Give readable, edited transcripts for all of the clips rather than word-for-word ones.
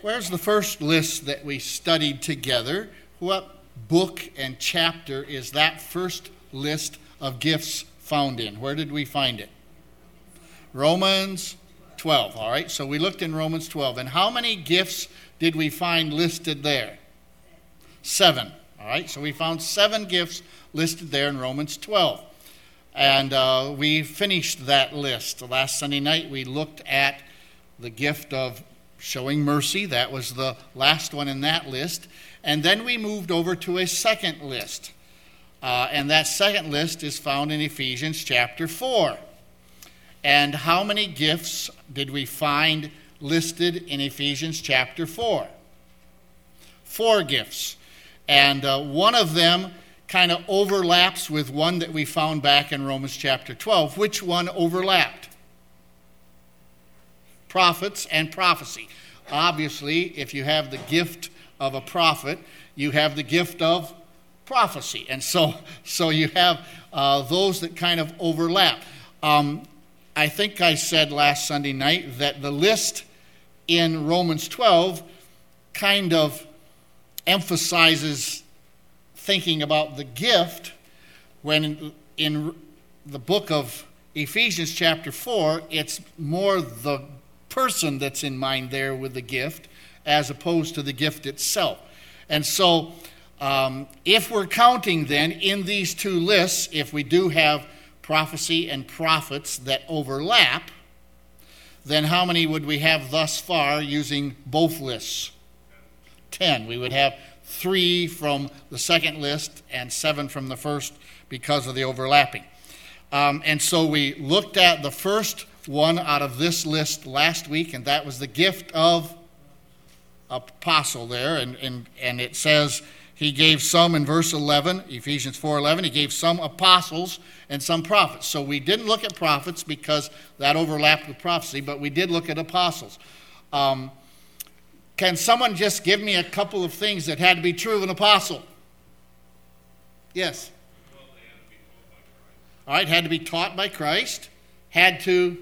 where's the first list that we studied together? What book and chapter is that first list of gifts found in? Where did we find it? Romans 12, all right? So we looked in Romans 12. And how many gifts did we find listed there? 7, all right? So we found 7 gifts listed there in Romans 12. And we finished that list. Last Sunday night we looked at the gift of showing mercy. That was the last one in that list. And then we moved over to a second list. And that second list is found in Ephesians chapter 4. And how many gifts did we find listed in Ephesians chapter 4? 4 gifts. And one of them kind of overlaps with one that we found back in Romans chapter 12. Which one overlapped? Prophets and prophecy. Obviously, if you have the gift of a prophet, you have the gift of prophecy. And so you have those that kind of overlap. I think I said last Sunday night that the list in Romans 12 kind of emphasizes thinking about the gift, when in the book of Ephesians chapter 4, it's more the person that's in mind there with the gift as opposed to the gift itself. And so if we're counting then in these 2 lists, if we do have prophecy and prophets that overlap, then how many would we have thus far using both lists? 10. We would have 3 from the second list and 7 from the first because of the overlapping. And so we looked at the first one out of this list last week, and that was the gift of apostle there. And it says he gave some in verse 11, Ephesians 4:11, he gave some apostles and some prophets. So we didn't look at prophets because that overlapped with prophecy, but we did look at apostles. Can someone just give me a couple of things that had to be true of an apostle? Yes. All right, had to be taught by Christ. Had to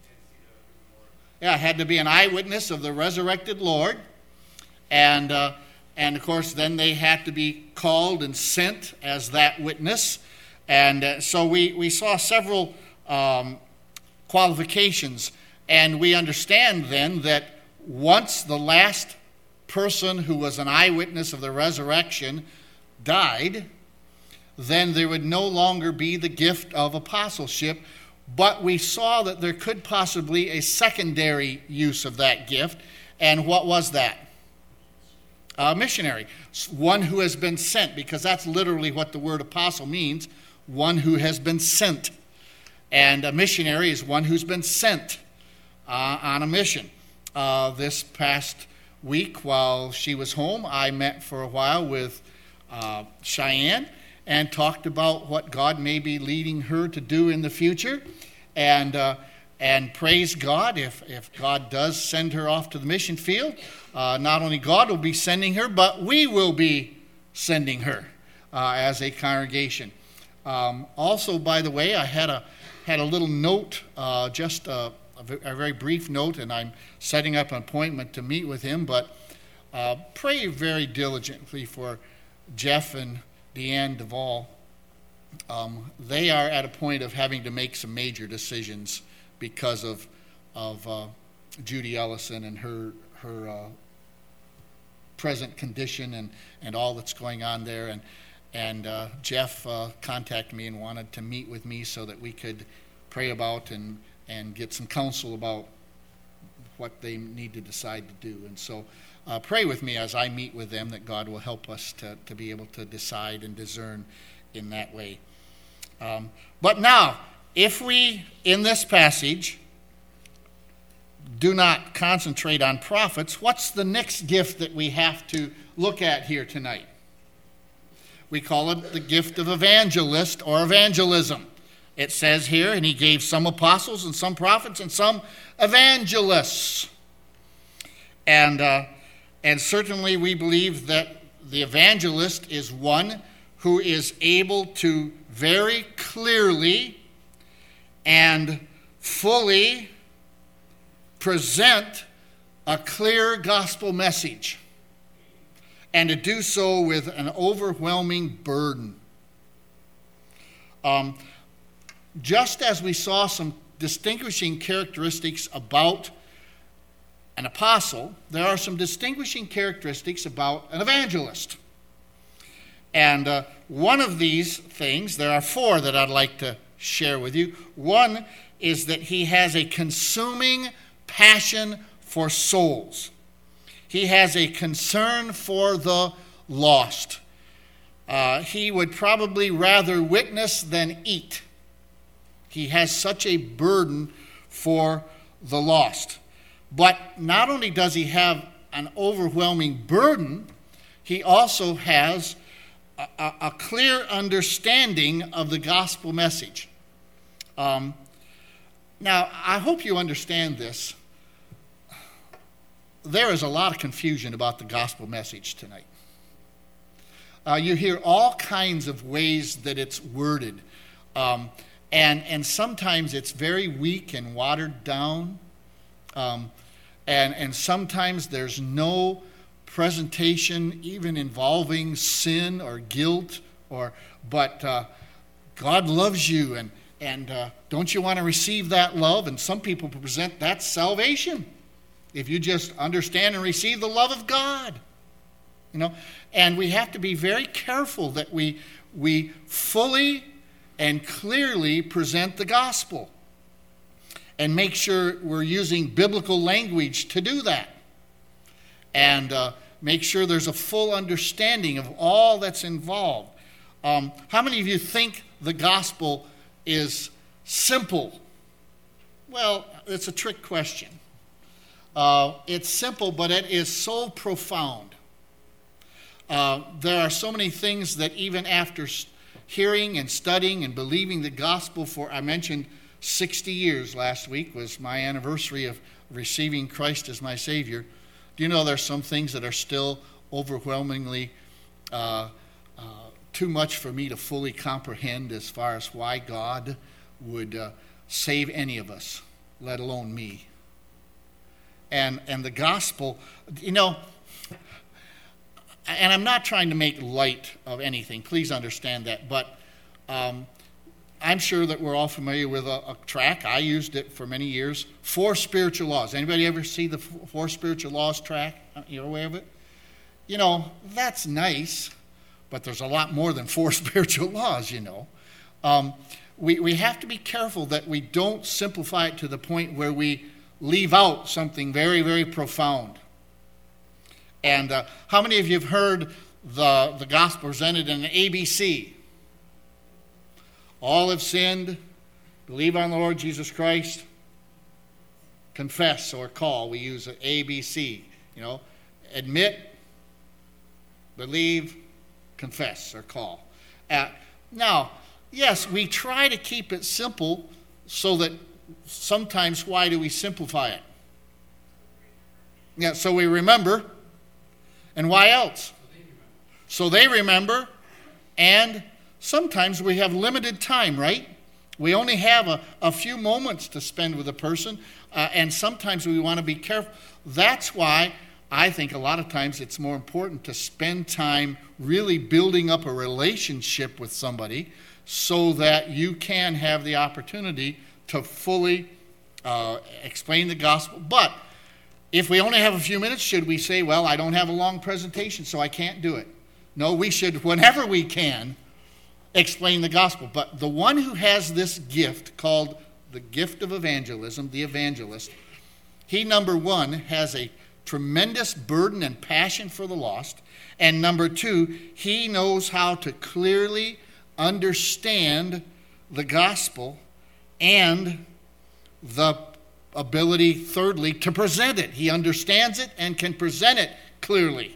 be an eyewitness of the resurrected Lord. And of course, then they had to be called and sent as that witness. And so we saw several qualifications. And we understand then that once the last person who was an eyewitness of the resurrection died, then there would no longer be the gift of apostleship. But we saw that there could possibly a secondary use of that gift. And what was that? A missionary. One who has been sent, because that's literally what the word apostle means, one who has been sent. And a missionary is one who's been sent on a mission. This past week while she was home, I met for a while with Cheyenne and talked about what God may be leading her to do in the future. And praise God, if God does send her off to the mission field, not only God will be sending her, but we will be sending her as a congregation. Also, by the way, I had a little note, just a very brief note, and I'm setting up an appointment to meet with him, but pray very diligently for Jeff and Deanne Duvall. They are at a point of having to make some major decisions because of Judy Ellison and her present condition and all that's going on there. And Jeff contacted me and wanted to meet with me so that we could pray about and get some counsel about what they need to decide to do. And so pray with me as I meet with them that God will help us to be able to decide and discern in that way. But now, if we, in this passage, do not concentrate on prophets, what's the next gift that we have to look at here tonight? We call it the gift of evangelist or evangelism. It says here, and he gave some apostles and some prophets and some evangelists. And certainly we believe that the evangelist is one who is able to very clearly and fully present a clear gospel message, and to do so with an overwhelming burden. Just as we saw some distinguishing characteristics about an apostle, there are some distinguishing characteristics about an evangelist. And one of these things, there are four that I'd like to share with you. One is that he has a consuming passion for souls. He has a concern for the lost. He would probably rather witness than eat. He has such a burden for the lost. But not only does he have an overwhelming burden, he also has a clear understanding of the gospel message. Now, I hope you understand this. There is a lot of confusion about the gospel message tonight. You hear all kinds of ways that it's worded. And sometimes it's very weak and watered down. And sometimes there's no presentation even involving sin or guilt. But God loves you, and don't you want to receive that love? And some people present that salvation. If you just understand and receive the love of God. And we have to be very careful that we fully and clearly present the gospel and make sure we're using biblical language to do that, and make sure there's a full understanding of all that's involved. How many of you think the gospel is simple? Well, it's a trick question. It's simple, but it is so profound. There are so many things that even after hearing and studying and believing the gospel for, I mentioned 60 years last week was my anniversary of receiving Christ as my Savior. Do you know there's some things that are still overwhelmingly too much for me to fully comprehend as far as why God would save any of us, let alone me. And the gospel, and I'm not trying to make light of anything. Please understand that. But I'm sure that we're all familiar with a track. I used it for many years. 4 Spiritual Laws. Anybody ever see the 4 Spiritual Laws track? You're aware of it? That's nice, but there's a lot more than 4 spiritual laws, We have to be careful that we don't simplify it to the point where we leave out something very, very profound. And how many of you have heard the gospel presented in an ABC? All have sinned, believe on the Lord Jesus Christ, confess or call. We use ABC, admit, believe, confess or call. Now, yes, we try to keep it simple so that sometimes why do we simplify it? Yeah, so we remember. And why else? So they remember, and sometimes we have limited time, right? We only have a few moments to spend with a person, and sometimes we want to be careful. That's why I think a lot of times it's more important to spend time really building up a relationship with somebody so that you can have the opportunity to fully explain the gospel. But if we only have a few minutes, should we say, well, I don't have a long presentation, so I can't do it? No, we should, whenever we can, explain the gospel. But the one who has this gift called the gift of evangelism, the evangelist, he, number one, has a tremendous burden and passion for the lost. And number two, he knows how to clearly understand the gospel and the ability, thirdly, to present it. He understands it and can present it clearly.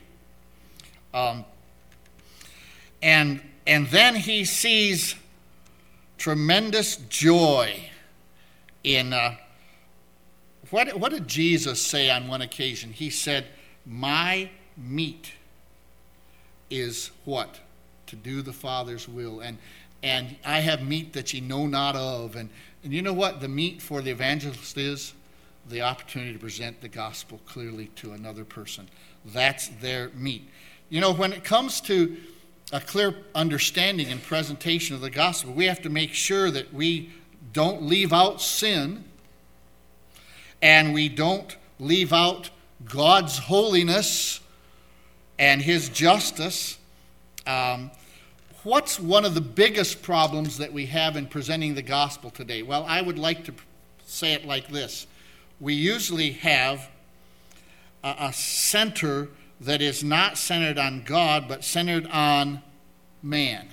And then he sees tremendous joy in what did Jesus say on one occasion? He said, my meat is what? To do the Father's will. And I have meat that ye know not of. And you know what the meat for the evangelist is? the opportunity to present the gospel clearly to another person. That's their meat. You know, when it comes to a clear understanding and presentation of the gospel, we have to make sure that we don't leave out sin and we don't leave out God's holiness and his justice. What's one of the biggest problems that we have in presenting the gospel today? Well, I would like to say it like this. We usually have a center that is not centered on God, but centered on man.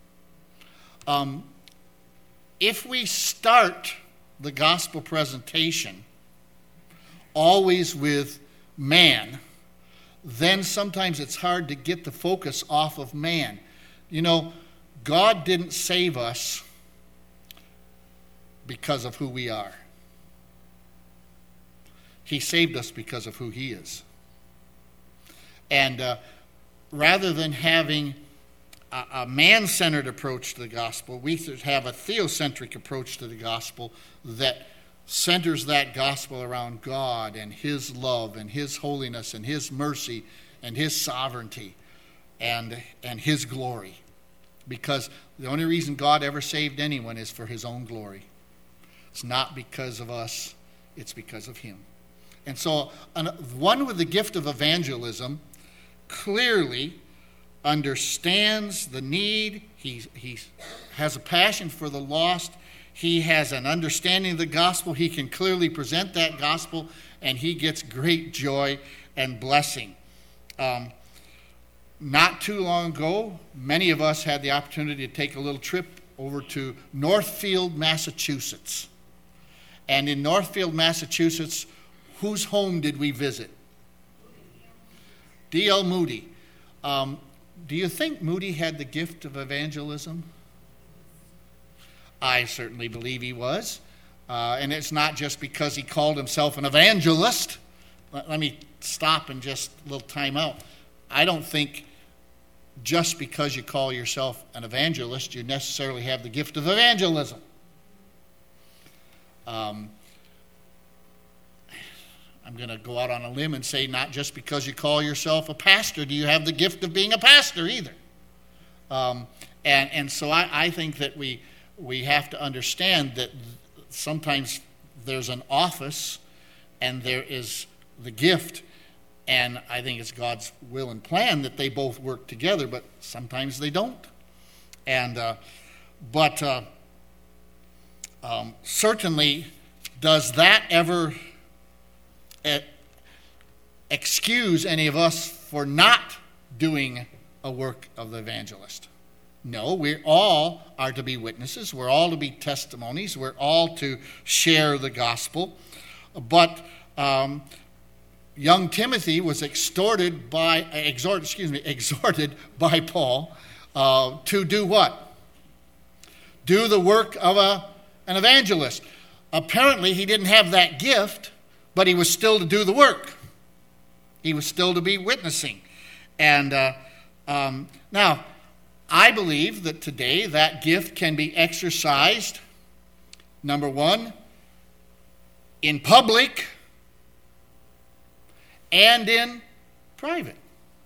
If we start the gospel presentation always with man, then sometimes it's hard to get the focus off of man. You know, God didn't save us because of who we are. He saved us because of who he is. And rather than having a man-centered approach to the gospel, we should have a theocentric approach to the gospel that centers that gospel around God and his love and his holiness and his mercy and his sovereignty and his glory. Because the only reason God ever saved anyone is for his own glory. It's not because of us, it's because of him. And so one with the gift of evangelism clearly understands the need. He has a passion for the lost. He has an understanding of the gospel. He can clearly present that gospel, and he gets great joy and blessing. Not too long ago, many of us had the opportunity to take a little trip over to Northfield, Massachusetts. And in Northfield, Massachusetts, whose home did we visit? D.L. Moody. Do you think Moody had the gift of evangelism? I certainly believe he was. And it's not just because he called himself an evangelist. Let me stop and just a little time out. I don't think just because you call yourself an evangelist, you necessarily have the gift of evangelism. I'm going to go out on a limb and say not just because you call yourself a pastor do you have the gift of being a pastor either. And so I think that we have to understand that sometimes there's an office and there is the gift, and I think it's God's will and plan that they both work together, but sometimes they don't. And certainly, does that ever excuse any of us for not doing a work of the evangelist? No, we all are to be witnesses. We're all to be testimonies. We're all to share the gospel. But young Timothy was exhorted by Paul to do what? Do the work of an evangelist. Apparently, he didn't have that gift, but he was still to do the work. He was still to be witnessing. And now, I believe that today that gift can be exercised, number one, in public and in private.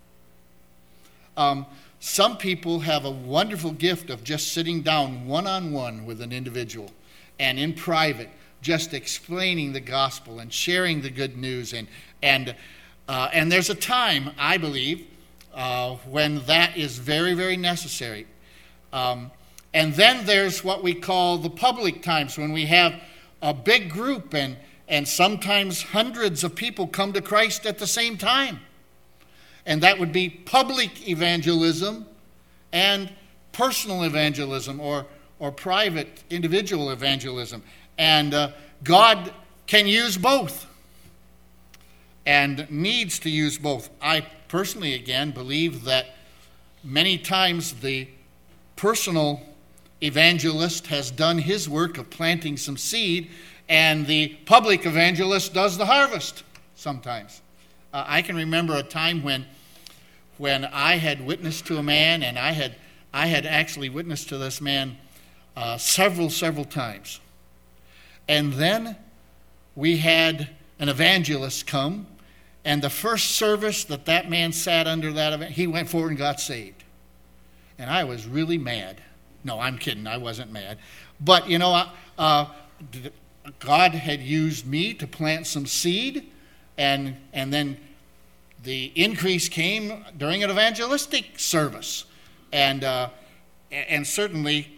Some people have a wonderful gift of just sitting down one-on-one with an individual and in private, just explaining the gospel and sharing the good news. And there's a time, I believe, when that is very, very necessary. And then there's what we call the public times, when we have a big group and sometimes hundreds of people come to Christ at the same time. And that would be public evangelism and personal evangelism or private individual evangelism. And God can use both and needs to use both. I personally, again, believe that many times the personal evangelist has done his work of planting some seed, and the public evangelist does the harvest sometimes. I can remember a time when I had witnessed to a man, and I had actually witnessed to this man several times. And then we had an evangelist come, and the first service that man sat under that event, he went forward and got saved. And I was really mad. No, I'm kidding. I wasn't mad. But, God had used me to plant some seed, and then the increase came during an evangelistic service. And certainly,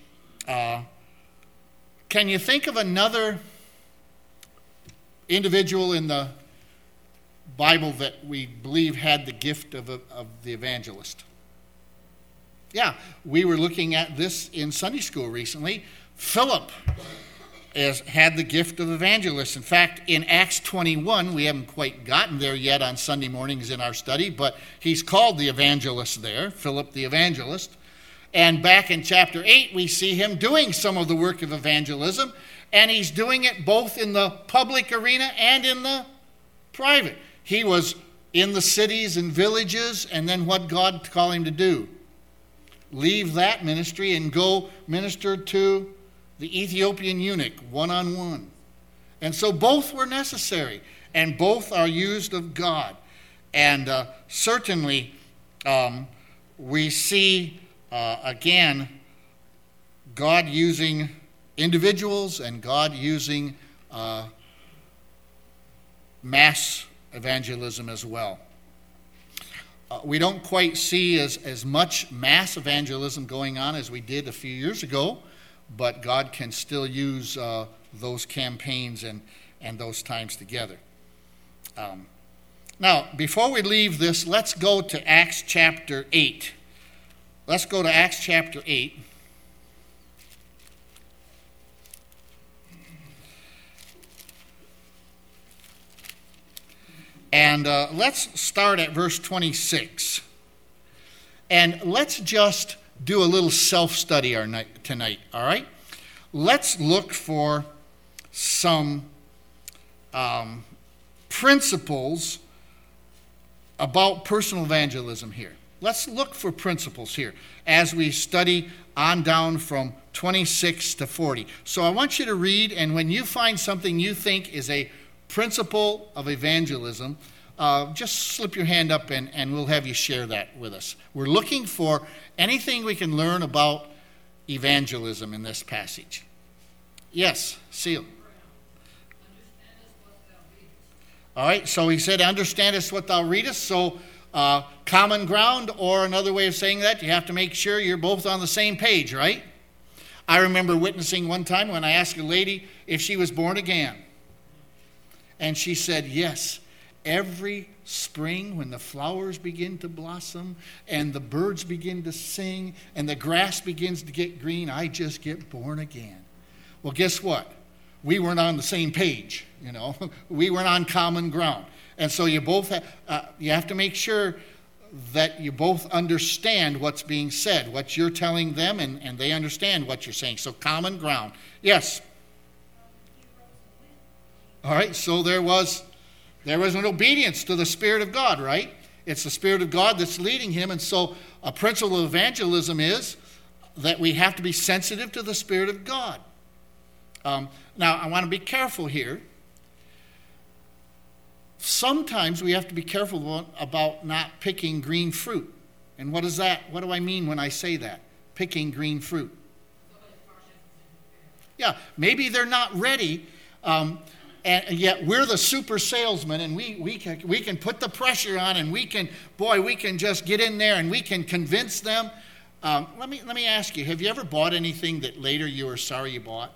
can you think of another individual in the Bible that we believe had the gift of the evangelist? Yeah, we were looking at this in Sunday school recently. Philip had the gift of evangelist. In fact, in Acts 21, we haven't quite gotten there yet on Sunday mornings in our study, but he's called the evangelist there, Philip the evangelist. And back in chapter 8, we see him doing some of the work of evangelism, and he's doing it both in the public arena and in the private. He was in the cities and villages, and then what God called him to do? Leave that ministry and go minister to the Ethiopian eunuch one-on-one. And so both were necessary, and both are used of God. And certainly we see, again, God using individuals and God using mass evangelism as well. We don't quite see as much mass evangelism going on as we did a few years ago, but God can still use those campaigns and those times together. Now, before we leave this, let's go to Acts chapter 8. Let's go to Acts chapter 8. And let's start at verse 26. And let's just do a little self-study tonight, all right? Let's look for some principles about personal evangelism here. Let's look for principles here as we study on down from 26 to 40. So I want you to read, and when you find something you think is a principle of evangelism, just slip your hand up and we'll have you share that with us. We're looking for anything we can learn about evangelism in this passage. Yes, Seal. All right, so he said, understandest what thou readest. So common ground, or another way of saying that, you have to make sure you're both on the same page, right? I remember witnessing one time when I asked a lady if she was born again. And she said, yes, every spring when the flowers begin to blossom and the birds begin to sing and the grass begins to get green, I just get born again. Well, guess what? We weren't on the same page, We weren't on common ground. And so you both you have to make sure that you both understand what's being said, what you're telling them, and they understand what you're saying. So common ground. Yes? All right, so there was an obedience to the Spirit of God, right? It's the Spirit of God that's leading him. And so a principle of evangelism is that we have to be sensitive to the Spirit of God. Now, I want to be careful here. Sometimes we have to be careful about not picking green fruit. And what is that? What do I mean when I say that? Picking green fruit. Yeah, maybe they're not ready. And yet we're the super salesman, and we can put the pressure on, and we can just get in there and we can convince them. Let me ask you, have you ever bought anything that later you were sorry you bought?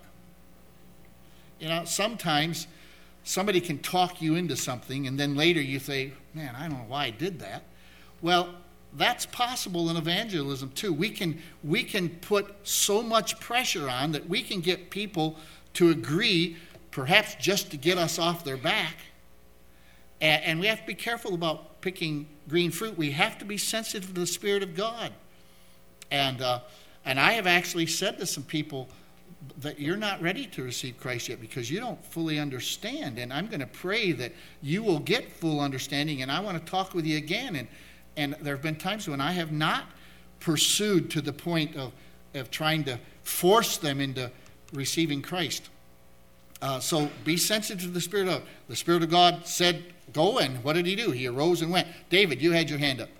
Sometimes somebody can talk you into something, and then later you say, man, I don't know why I did that. Well, that's possible in evangelism too. We can put so much pressure on that we can get people to agree, perhaps just to get us off their back. And we have to be careful about picking green fruit. We have to be sensitive to the Spirit of God. And I have actually said to some people that you're not ready to receive Christ yet because you don't fully understand. And I'm going to pray that you will get full understanding. And I want to talk with you again. And there have been times when I have not pursued to the point of trying to force them into receiving Christ. So be sensitive to the Spirit of God. The Spirit of God said, go, and what did he do? He arose and went. David, you had your hand up.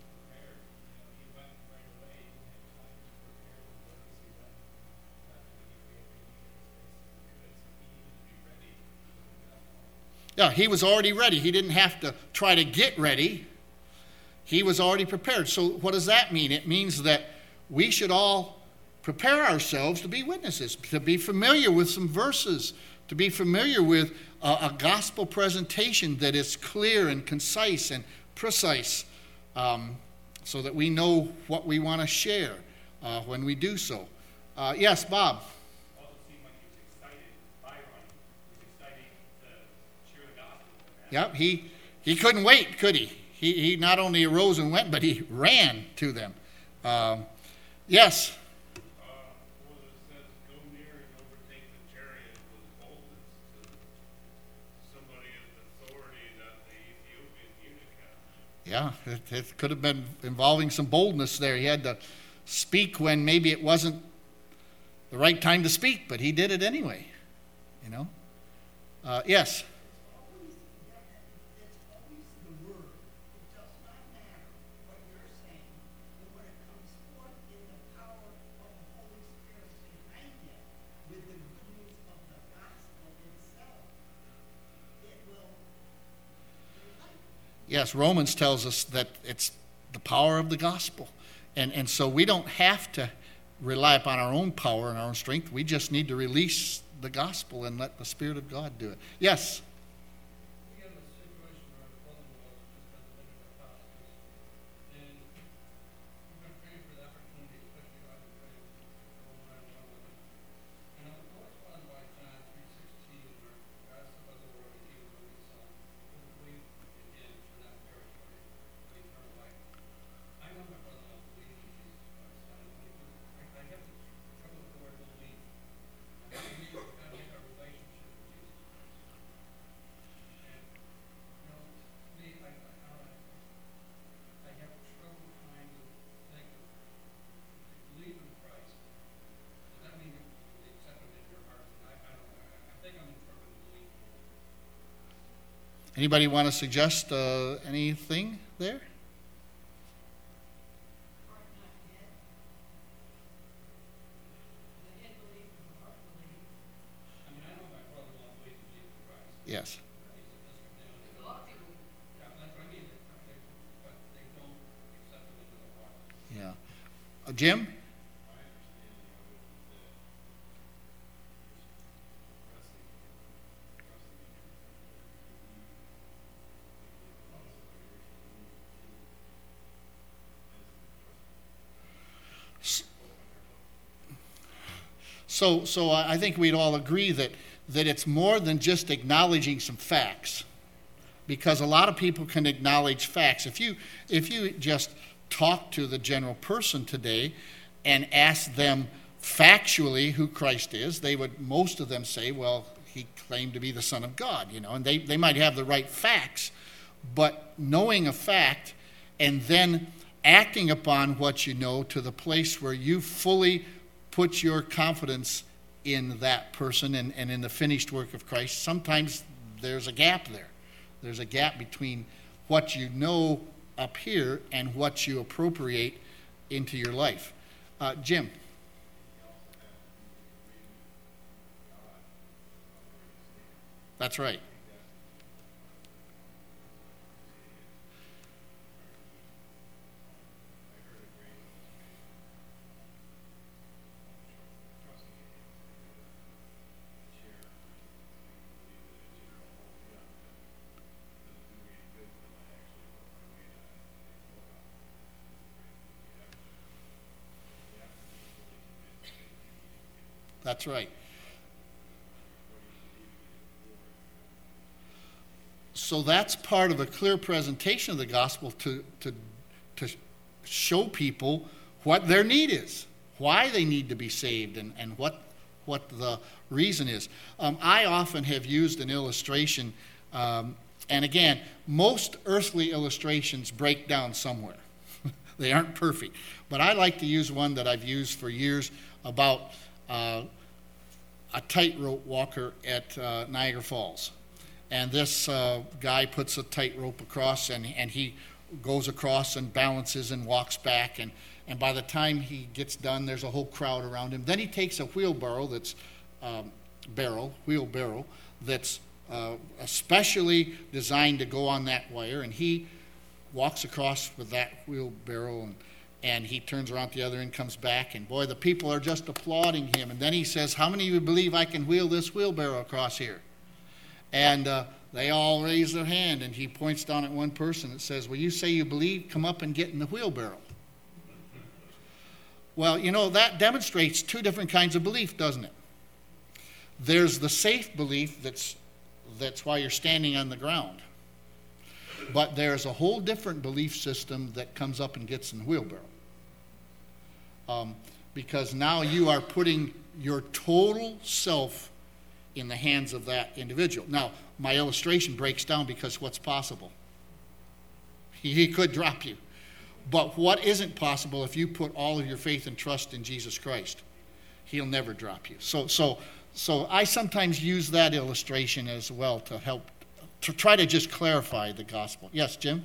Yeah, he was already ready. He didn't have to try to get ready. He was already prepared. So what does that mean? It means that we should all prepare ourselves to be witnesses, to be familiar with some verses, to be familiar with a gospel presentation that is clear and concise and precise, so that we know what we want to share when we do so. Yes, Bob? Yep, he couldn't wait, could he? He not only arose and went, but he ran to them. Yes? Says, go near and overtake the chariot with boldness to somebody of authority that the Ethiopian eunuch had. Yeah, it could have been involving some boldness there. He had to speak when maybe it wasn't the right time to speak, but he did it anyway. You know? Yes? Yes, Romans tells us that it's the power of the gospel. And so we don't have to rely upon our own power and our own strength. We just need to release the gospel and let the Spirit of God do it. Yes? We have a situation where our brother-in-law has just been delivered by hospice, and we've been praying for the opportunity, especially I've been praying for one on one with him. And I'm always bothered by John 3:16, where God so loved the world that he gave his only Son, who would believe in him should not perish but eternal life. I know my brother-in-law believes in Jesus Christ. I have trouble with the word believe. I believe we've got to get our relationship with Jesus Christ. And, you know, me, I have trouble trying to think of, to believe in Christ. Does that mean you accept him in your heart? I don't know. I think I'm in trouble with belief. Anybody want to suggest anything there? I mean, I know my brother-in-law believes in Jesus Christ. Yes. A lot of people, yeah, that's what I mean, but they don't accept him into their heart. Yeah. Jim? So I think we'd all agree that it's more than just acknowledging some facts, because a lot of people can acknowledge facts. If you just talk to the general person today and ask them factually who Christ is, most of them say, well, he claimed to be the Son of God, and they might have the right facts, but knowing a fact and then acting upon what you know to the place where you fully put your confidence in that person and in the finished work of Christ, sometimes there's a gap there. There's a gap between what you know up here and what you appropriate into your life. Jim? That's right. That's right. So that's part of a clear presentation of the gospel to show people what their need is, why they need to be saved, and what the reason is. I often have used an illustration, and again, most earthly illustrations break down somewhere. They aren't perfect. But I like to use one that I've used for years about a tightrope walker at Niagara Falls. And this guy puts a tightrope across, and he goes across and balances and walks back. And by the time he gets done, there's a whole crowd around him. Then he takes a wheelbarrow that's especially designed to go on that wire, and he walks across with that wheelbarrow, and he turns around the other end, comes back, and boy, the people are just applauding him. And then he says, "How many of you believe I can wheel this wheelbarrow across here?" And they all raise their hand, and he points down at one person and says, "Well, you say you believe, come up and get in the wheelbarrow." Well, that demonstrates two different kinds of belief, doesn't it? There's the safe belief that's why you're standing on the ground. But there's a whole different belief system that comes up and gets in the wheelbarrow. Because now you are putting your total self in the hands of that individual. Now, my illustration breaks down because what's possible? He could drop you. But what isn't possible if you put all of your faith and trust in Jesus Christ? He'll never drop you. So I sometimes use that illustration as well to help, to try to just clarify the gospel. Yes, Jim?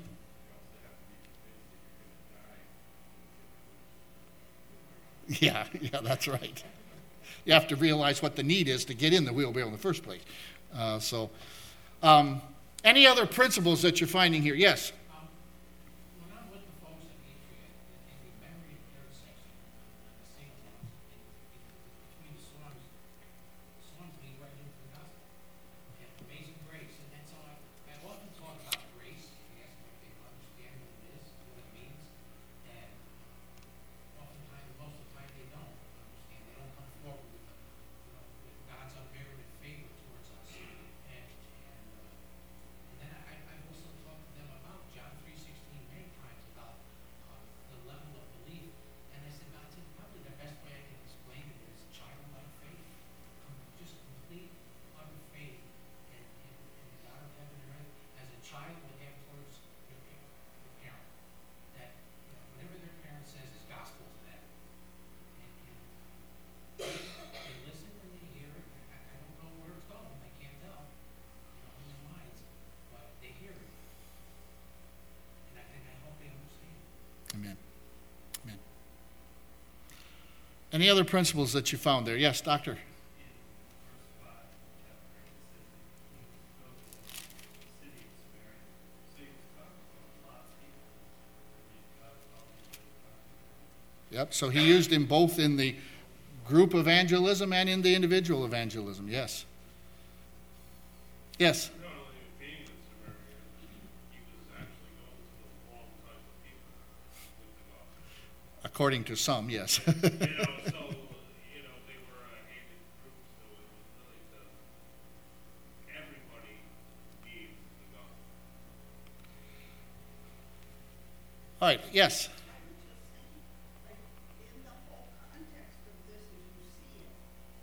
Yeah, that's right. You have to realize what the need is to get in the wheelbarrow in the first place. Any other principles that you're finding here? Yes? When I'm with the folks at Patriot, in the memory of third section, the same ones, between the songs lead right into the gospel. And Amazing Grace. And so I often talk about grace. I ask them if they understand what it is, what it means. And oftentimes, most of the time, they don't understand. They don't come forward with God's unmerited favor towards us. And then I also talk to them about John 3:16 many times about the level of belief. And I said, I think probably the best way I can explain it is childlike faith. Just complete, utter faith in the God of heaven and earth as a child would have towards your parent. That whatever their parent says is gospel to them. And they listen and they hear it. I don't know where it's going. I can't tell. In their minds. But they hear it. And I hope they understand. Amen. Amen. Any other principles that you found there? Yes, Doctor? Yep, so he used them both in the group evangelism and in the individual evangelism. Yes. Yes. Not only being a Samaritan, he was actually going to the wrong type of people with the gospel. According to some, yes. So, they were a hated group, so it was really everybody needs the gospel. All right, yes. In the whole context of this, as you see it,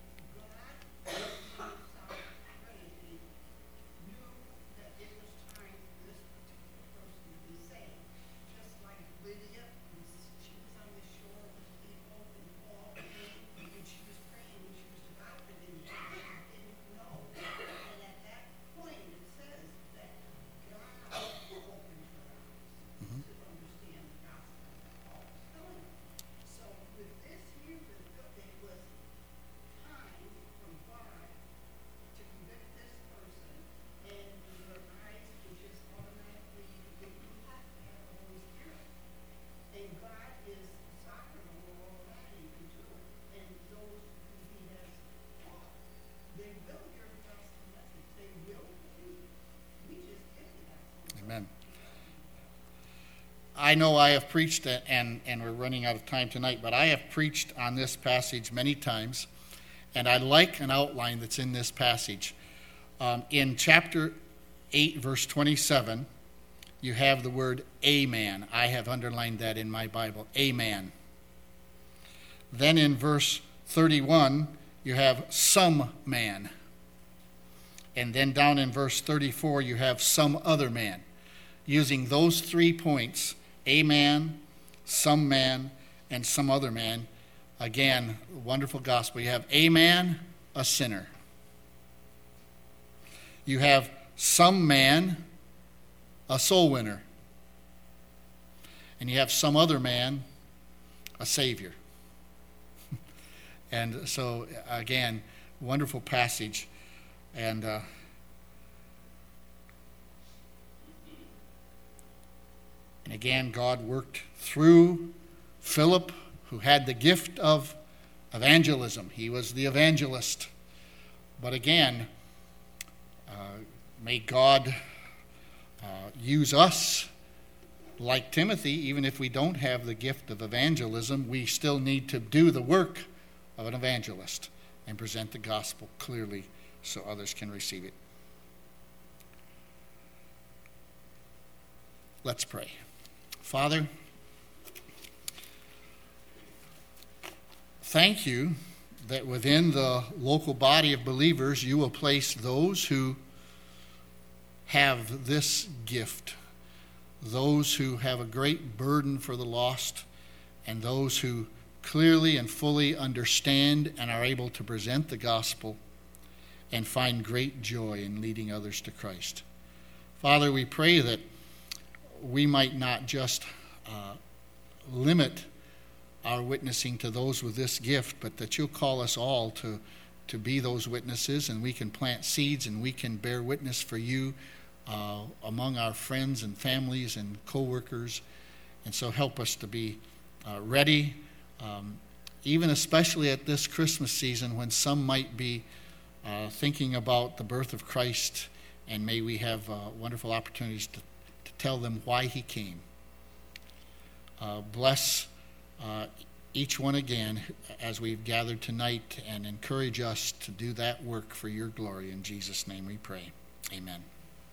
God Trinity knew that it was time for this particular person to be saved. Just like Lydia, she was on the shore with people, and Paul came, and she was praying, and she was adopted, and she didn't know. And at that point, it says that God opened her eyes to understand the gospel that Paul was telling her. So with this here, it was time from God to convict this person, and your eyes would just automatically, you have to have the Holy Spirit. And God is sovereign over all that, and can do it. And those who he has taught, they will hear the gospel message. They will believe. We just get the gospel. Amen. I know I have preached, and we're running out of time tonight, but I have preached on this passage many times, and I like an outline that's in this passage. In chapter 8, verse 27, you have the word amen. I have underlined that in my Bible, amen. Then in verse 31, you have some man. And then down in verse 34, you have some other man. Using those 3 points, a man, some man, and some other man. Again, wonderful gospel. You have a man, a sinner. You have some man, a soul winner. And you have some other man, a Savior. And so, again, wonderful passage. And again, God worked through Philip, who had the gift of evangelism. He was the evangelist. But again, may God use us like Timothy. Even if we don't have the gift of evangelism, we still need to do the work of an evangelist and present the gospel clearly so others can receive it. Let's pray. Father, thank you that within the local body of believers you will place those who have this gift, those who have a great burden for the lost, and those who clearly and fully understand and are able to present the gospel and find great joy in leading others to Christ. Father, we pray that we might not just limit our witnessing to those with this gift, but that you'll call us all to be those witnesses, and we can plant seeds and we can bear witness for you among our friends and families and co-workers. And so help us to be ready, even especially at this Christmas season when some might be thinking about the birth of Christ, and may we have wonderful opportunities to tell them why he came. Bless each one again as we've gathered tonight, and encourage us to do that work for your glory. In Jesus' name we pray. Amen.